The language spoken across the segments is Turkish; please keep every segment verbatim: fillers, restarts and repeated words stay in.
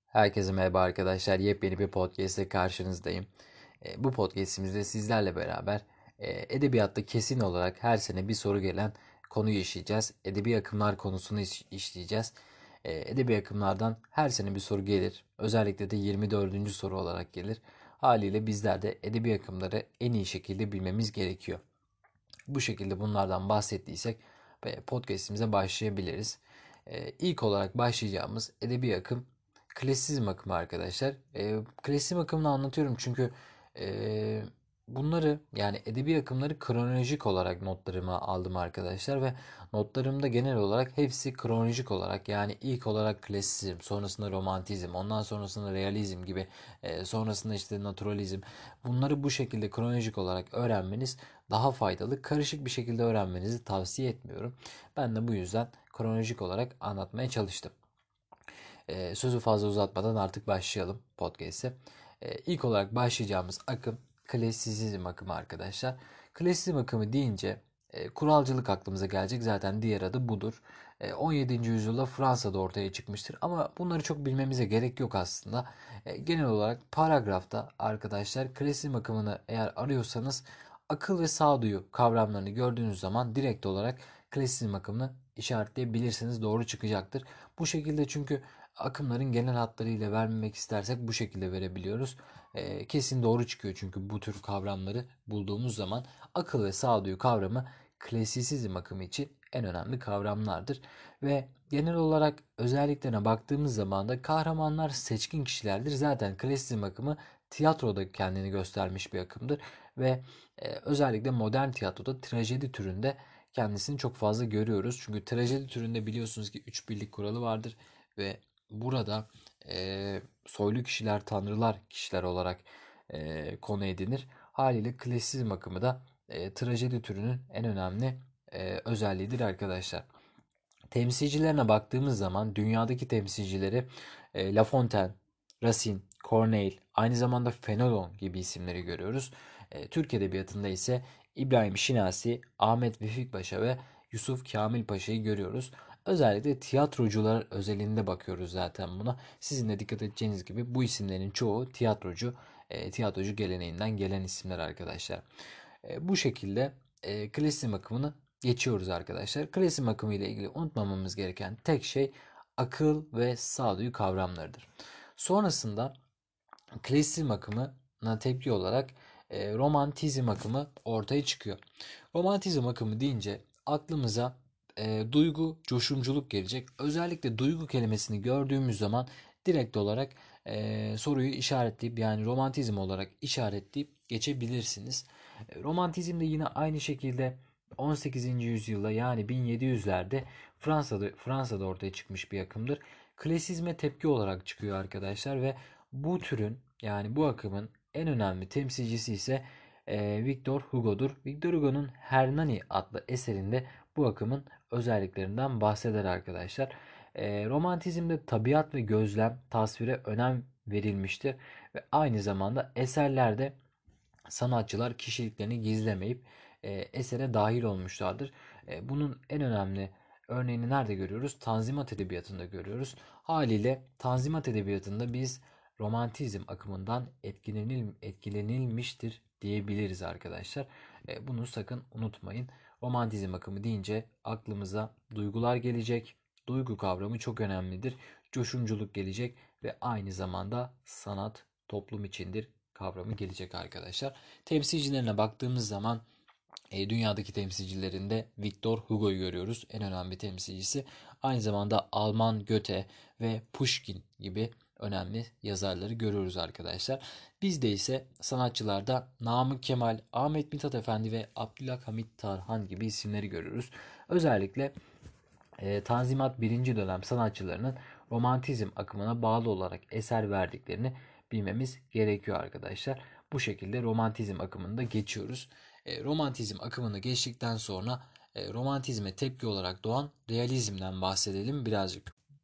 Herkese merhaba arkadaşlar. Yepyeni bir podcast ile karşınızdayım. E, bu podcastimizde sizlerle beraber e, edebiyatta kesin olarak her sene bir soru gelen konuyu işleyeceğiz. Edebi akımlar konusunu iş- işleyeceğiz. E, edebi akımlardan her sene bir soru gelir. Özellikle de yirmi dördüncü soru olarak gelir. Haliyle bizler de edebi akımları en iyi şekilde bilmemiz gerekiyor. Bu şekilde bunlardan bahsettiysek ve podcast'imize başlayabiliriz. Ee, ilk olarak başlayacağımız edebi akım klasizm akımı arkadaşlar. Ee, klasizm akımını anlatıyorum çünkü e, bunları yani edebi akımları kronolojik olarak notlarıma aldım arkadaşlar ve notlarımda genel olarak hepsi kronolojik olarak yani ilk olarak klasizm, sonrasında romantizm, ondan sonrasında realizm gibi, e, sonrasında işte naturalizm. Bunları bu şekilde kronolojik olarak öğrenmeniz daha faydalı. Karışık bir şekilde öğrenmenizi tavsiye etmiyorum. Ben de bu yüzden kronolojik olarak anlatmaya çalıştım. Ee, sözü fazla uzatmadan artık başlayalım podcast'e. Ee, ilk olarak başlayacağımız akım klasisizm akımı arkadaşlar. Klasizm akımı deyince e, kuralcılık aklımıza gelecek. Zaten diğer adı budur. E, on yedinci yüzyılda Fransa'da ortaya çıkmıştır. Ama bunları çok bilmemize gerek yok aslında. E, genel olarak paragrafta arkadaşlar klasizm akımını eğer arıyorsanız akıl ve sağduyu kavramlarını gördüğünüz zaman direkt olarak klasizm akımını işaretleyebilirsiniz. Doğru çıkacaktır. Bu şekilde çünkü akımların genel hatlarıyla vermemek istersek bu şekilde verebiliyoruz. E, kesin doğru çıkıyor çünkü bu tür kavramları bulduğumuz zaman akıl ve sağduyu kavramı klasisizm akımı için en önemli kavramlardır. Ve genel olarak özelliklerine baktığımız zaman da kahramanlar seçkin kişilerdir. Zaten klasizm akımı tiyatroda kendini göstermiş bir akımdır ve e, özellikle modern tiyatroda trajedi türünde kendisini çok fazla görüyoruz. Çünkü trajedi türünde biliyorsunuz ki üç birlik kuralı vardır ve burada e, soylu kişiler, tanrılar kişiler olarak e, konu edinir. Haliyle klasizm akımı da e, trajedi türünün en önemli e, özelliğidir arkadaşlar. Temsilcilerine baktığımız zaman dünyadaki temsilcileri e, La Fontaine, Racine, Corneille, aynı zamanda Fenelon gibi isimleri görüyoruz. E, Türk Edebiyatı'nda ise İbrahim Şinasi, Ahmet Vefik Paşa ve Yusuf Kamil Paşa'yı görüyoruz. Özellikle tiyatrocular özelinde bakıyoruz zaten buna. Sizin de dikkat edeceğiniz gibi bu isimlerin çoğu tiyatrocu, e, tiyatrocu geleneğinden gelen isimler arkadaşlar. E, bu şekilde e, klasizm akımını geçiyoruz arkadaşlar. Klasizm akımı ile ilgili unutmamamız gereken tek şey akıl ve sağduyu kavramlarıdır. Sonrasında klasizm akımına tepki olarak e, romantizm akımı ortaya çıkıyor. Romantizm akımı deyince aklımıza e, duygu, coşumculuk gelecek. Özellikle duygu kelimesini gördüğümüz zaman direkt olarak e, soruyu işaretleyip yani romantizm olarak işaretleyip geçebilirsiniz. E, romantizm de yine aynı şekilde on sekizinci yüzyılda yani bin yedi yüzlerde Fransa'da Fransa'da ortaya çıkmış bir akımdır. Klasizme tepki olarak çıkıyor arkadaşlar ve bu türün yani bu akımın en önemli temsilcisi ise e, Victor Hugo'dur. Victor Hugo'nun Hernani adlı eserinde bu akımın özelliklerinden bahseder arkadaşlar. E, romantizmde tabiat ve gözlem, tasvire önem verilmiştir ve aynı zamanda eserlerde sanatçılar kişiliklerini gizlemeyip e, esere dahil olmuşlardır. E, bunun en önemli örneğini nerede görüyoruz? Tanzimat edebiyatında görüyoruz. Haliyle Tanzimat edebiyatında biz romantizm akımından etkilenil, etkilenilmiştir diyebiliriz arkadaşlar. E, bunu sakın unutmayın. Romantizm akımı deyince aklımıza duygular gelecek. Duygu kavramı çok önemlidir. Coşunculuk gelecek ve aynı zamanda sanat toplum içindir kavramı gelecek arkadaşlar. Temsilcilerine baktığımız zaman e, dünyadaki temsilcilerinde Victor Hugo'yu görüyoruz. En önemli temsilcisi. Aynı zamanda Alman Goethe ve Pushkin gibi önemli yazarları görüyoruz arkadaşlar. Bizde ise sanatçılarda Namık Kemal, Ahmet Mithat Efendi ve Abdülhamit Tarhan gibi isimleri görüyoruz. Özellikle e, Tanzimat birinci dönem sanatçılarının romantizm akımına bağlı olarak eser verdiklerini bilmemiz gerekiyor arkadaşlar. Bu şekilde romantizm akımını da geçiyoruz. E, romantizm akımını geçtikten sonra e, romantizme tepki olarak doğan realizmden bahsedelim birazcık.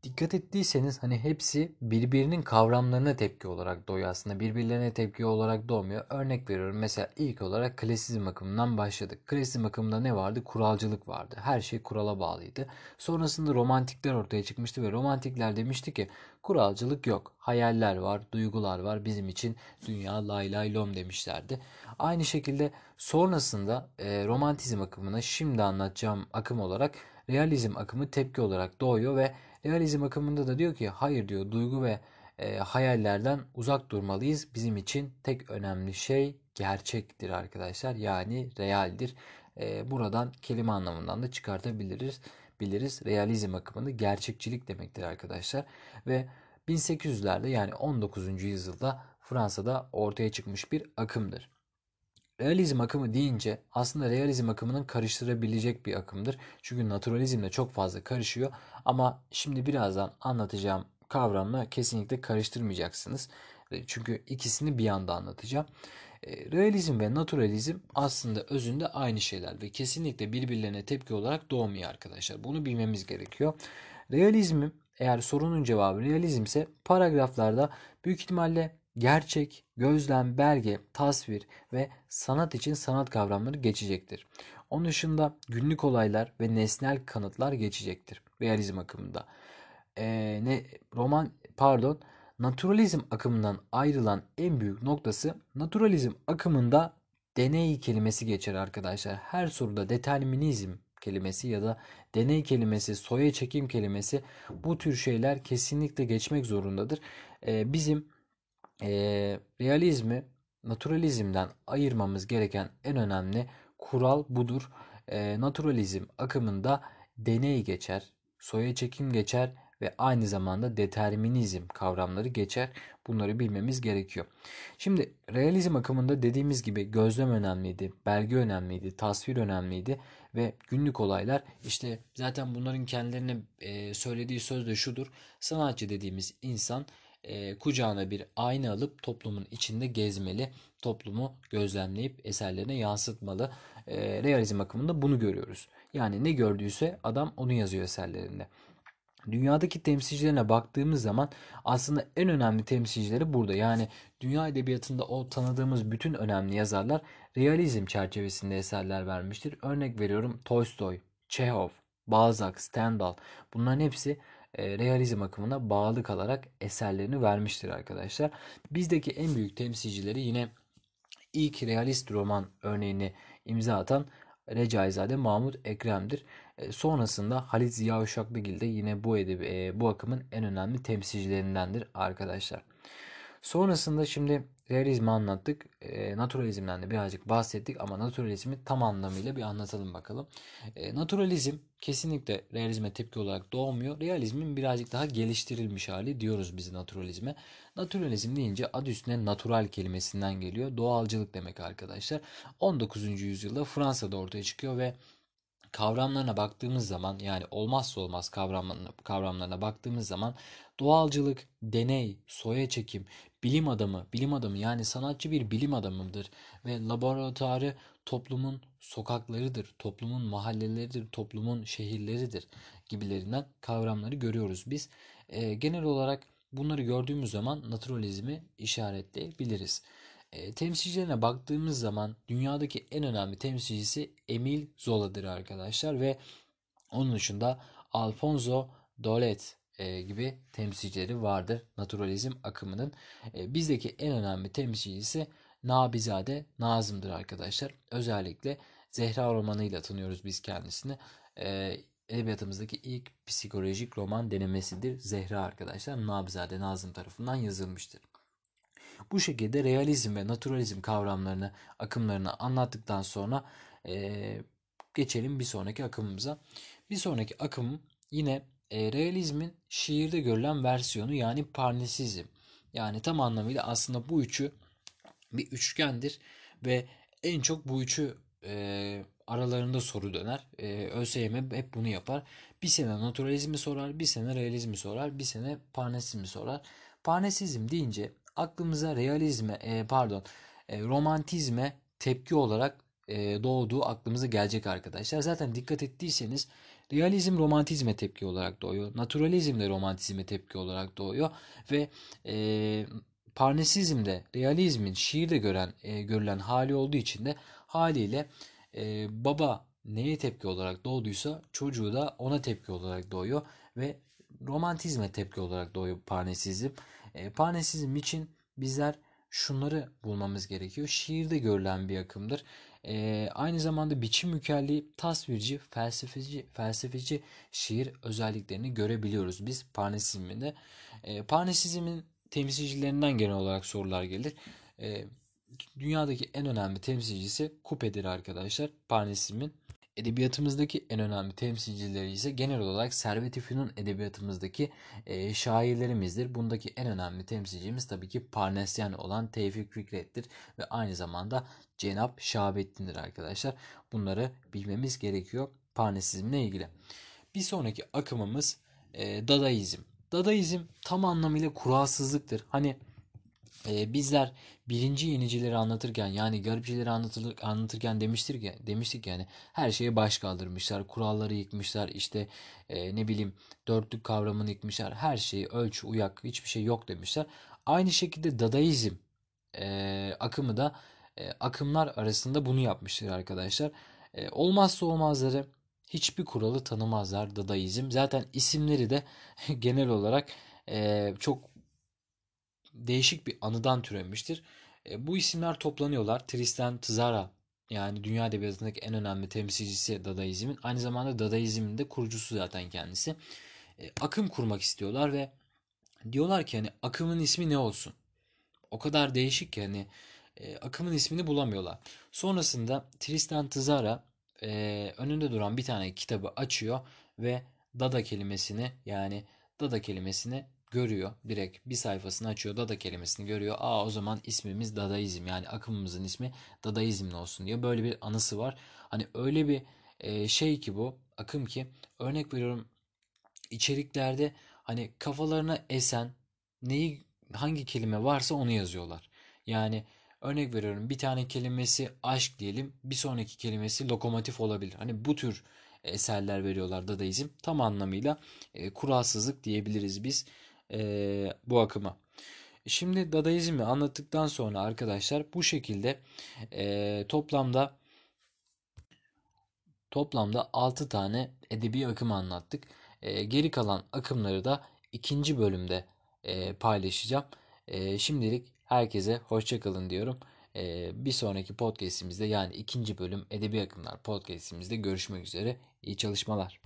Dikkat ettiyseniz hani hepsi birbirinin kavramlarına tepki olarak doğuyor aslında. Birbirlerine tepki olarak doğmuyor. Örnek veriyorum, mesela ilk olarak klasizm akımından başladık. Klasizm akımında ne vardı? Kuralcılık vardı. Her şey kurala bağlıydı. Sonrasında romantikler ortaya çıkmıştı ve romantikler demişti ki kuralcılık yok. Hayaller var, duygular var. Bizim için dünya lay lay lom demişlerdi. Aynı şekilde sonrasında e, romantizm akımına, şimdi anlatacağım akım olarak realizm akımı tepki olarak doğuyor ve realizm akımında da diyor ki hayır diyor, duygu ve e, hayallerden uzak durmalıyız. Bizim için tek önemli şey gerçektir arkadaşlar. Yani realdir. E, buradan kelime anlamından da çıkartabiliriz. Biliriz. Realizm akımını gerçekçilik demektir arkadaşlar. Ve bin sekiz yüzlerde yani on dokuzuncu yüzyılda Fransa'da ortaya çıkmış bir akımdır. Realizm akımı deyince aslında realizm akımının karıştırabilecek bir akımdır. Çünkü naturalizmle çok fazla karışıyor. Ama şimdi birazdan anlatacağım kavramla kesinlikle karıştırmayacaksınız. E, Çünkü ikisini bir anda anlatacağım. E, Realizm ve naturalizm aslında özünde aynı şeyler ve kesinlikle birbirlerine tepki olarak doğmuyor arkadaşlar. Bunu bilmemiz gerekiyor. Realizm, eğer sorunun cevabı realizm ise, paragraflarda büyük ihtimalle gerçek, gözlem, belge, tasvir ve sanat için sanat kavramları geçecektir. Onun dışında günlük olaylar ve nesnel kanıtlar geçecektir realizm akımında. Ee, ne roman pardon Naturalizm akımından ayrılan en büyük noktası, naturalizm akımında deney kelimesi geçer arkadaşlar. Her soruda determinizm kelimesi ya da deney kelimesi, soya çekim kelimesi, bu tür şeyler kesinlikle geçmek zorundadır. Ee, bizim e, realizmi naturalizmden ayırmamız gereken en önemli kural budur. E, naturalizm akımında deney geçer, soya çekim geçer ve aynı zamanda determinizm kavramları geçer. Bunları bilmemiz gerekiyor. Şimdi realizm akımında dediğimiz gibi gözlem önemliydi, belge önemliydi, tasvir önemliydi ve günlük olaylar. İşte zaten bunların kendilerine e, söylediği söz de şudur: sanatçı dediğimiz insan e, kucağına bir ayna alıp toplumun içinde gezmeli, toplumu gözlemleyip eserlerine yansıtmalı. E, realizm akımında bunu görüyoruz. Yani ne gördüyse adam onu yazıyor eserlerinde. Dünyadaki temsilcilerine baktığımız zaman aslında en önemli temsilcileri burada. Yani dünya edebiyatında o tanıdığımız bütün önemli yazarlar realizm çerçevesinde eserler vermiştir. Örnek veriyorum, Tolstoy, Çehov, Balzac, Stendhal, bunların hepsi e, realizm akımına bağlı kalarak eserlerini vermiştir arkadaşlar. Bizdeki en büyük temsilcileri yine ilk realist roman örneğini imza atan Recaizade Mahmut Ekrem'dir. E, sonrasında Halit Ziya Uşaklıgil de yine bu edebi, e, bu akımın en önemli temsilcilerindendir arkadaşlar. Sonrasında şimdi realizmi anlattık. E, naturalizmden de birazcık bahsettik ama naturalizmi tam anlamıyla bir anlatalım bakalım. E, naturalizm kesinlikle realizme tepki olarak doğmuyor. Realizmin birazcık daha geliştirilmiş hali diyoruz biz naturalizme. Naturalizm deyince adı üstüne natural kelimesinden geliyor. Doğalcılık demek arkadaşlar. on dokuzuncu yüzyılda Fransa'da ortaya çıkıyor ve kavramlarına baktığımız zaman, yani olmazsa olmaz kavramlarına, kavramlarına baktığımız zaman doğalcılık, deney, soya çekim, bilim adamı, bilim adamı yani sanatçı bir bilim adamıdır ve laboratuvarı toplumun sokaklarıdır, toplumun mahalleleridir, toplumun şehirleridir gibilerinden kavramları görüyoruz biz. Ee, genel olarak bunları gördüğümüz zaman naturalizmi işaretleyebiliriz. E, temsilcilerine baktığımız zaman dünyadaki en önemli temsilcisi Emile Zola'dır arkadaşlar ve onun dışında Alfonso Daulet e, gibi temsilcileri vardır naturalizm akımının. E, bizdeki en önemli temsilcisi Nabizade Nazım'dır arkadaşlar. Özellikle Zehra romanıyla tanıyoruz biz kendisini. E, Edebiyatımızdaki ilk psikolojik roman denemesidir Zehra arkadaşlar. Nabizade Nazım tarafından yazılmıştır. Bu şekilde realizm ve naturalizm kavramlarını, akımlarını anlattıktan sonra eee, geçelim bir sonraki akımımıza. Bir sonraki akım yine e, realizmin şiirde görülen versiyonu, yani parnasizm. Yani tam anlamıyla aslında bu üçü bir üçgendir ve en çok bu üçü e, aralarında soru döner. E, ÖSYM hep bunu yapar. Bir sene naturalizmi sorar, bir sene realizmi sorar, bir sene parnasizmi sorar. Parnasizm deyince aklımıza realizme, e, pardon, e, romantizme tepki olarak e, doğduğu aklımıza gelecek arkadaşlar. Zaten dikkat ettiyseniz Realizm romantizme tepki olarak doğuyor. Naturalizm de romantizme tepki olarak doğuyor. Ve e, Parnasizm de realizmin şiirde gören, e, görülen hali olduğu için de haliyle e, baba neye tepki olarak doğduysa çocuğu da ona tepki olarak doğuyor ve romantizme tepki olarak doğuyor Parnasizm. E, Parnasizm için bizler şunları bulmamız gerekiyor. Şiirde görülen bir akımdır. E, aynı zamanda biçim mükelliği, tasvirci, felsefeci, felsefeci şiir özelliklerini görebiliyoruz biz Parnasizm'de. E, Parnasizm'in temsilcilerinden genel olarak sorular gelir. E, Dünyadaki en önemli temsilcisi Coupe'dir arkadaşlar. Parnasizm'in. Edebiyatımızdaki en önemli temsilcileri ise genel olarak Servet-i Fünun edebiyatımızdaki e, şairlerimizdir. Bundaki en önemli temsilcimiz tabii ki Parnasyen olan Tevfik Fikret'tir ve aynı zamanda Cenab Şahabettin'dir arkadaşlar. Bunları bilmemiz gerekiyor Parnasizmle ilgili. Bir sonraki akımımız e, Dadaizm. Dadaizm tam anlamıyla kuralsızlıktır. Hani ee, bizler birinci yenicileri anlatırken yani garipçileri anlatır, anlatırken demiştir ki demiştik yani her şeye baş kaldırmışlar, kuralları yıkmışlar, işte e, ne bileyim dörtlük kavramını yıkmışlar, her şeyi ölçü uyak hiçbir şey yok demişler. Aynı şekilde Dadaizm e, akımı da e, akımlar arasında bunu yapmıştır arkadaşlar. E, olmazsa olmazları hiçbir kuralı tanımazlar Dadaizm. Zaten isimleri de genel olarak e, çok değişik bir anıdan türemiştir. E, bu isimler toplanıyorlar. Tristan Tzara yani dünya edebiyatındaki en önemli temsilcisi Dadaizm'in. Aynı zamanda Dadaizm'in de kurucusu zaten kendisi. E, akım kurmak istiyorlar ve diyorlar ki hani akımın ismi ne olsun? O kadar değişik ki hani e, akımın ismini bulamıyorlar. Sonrasında Tristan Tzara e, önünde duran bir tane kitabı açıyor ve Dada kelimesini yani Dada kelimesini görüyor. Direkt bir sayfasını açıyor. Dada kelimesini görüyor. Aa o zaman ismimiz Dadaizm yani akımımızın ismi Dadaizm olsun diyor. Böyle bir anısı var. Hani öyle bir e, şey ki bu akım ki örnek veriyorum içeriklerde hani kafalarına esen neyi hangi kelime varsa onu yazıyorlar. Yani örnek veriyorum bir tane kelimesi aşk diyelim bir sonraki kelimesi lokomotif olabilir. Hani bu tür eserler veriyorlar Dadaizm. Tam anlamıyla e, kuralsızlık diyebiliriz biz e, bu akıma. Şimdi Dadaizm'i anlattıktan sonra arkadaşlar bu şekilde e, toplamda Toplamda altı tane edebi akım anlattık. Ee, geri kalan akımları da ikinci bölümde e, paylaşacağım. Ee, şimdilik herkese hoşça kalın diyorum. Ee, bir sonraki podcastimizde yani ikinci bölüm Edebi Akımlar podcastimizde görüşmek üzere. İyi çalışmalar.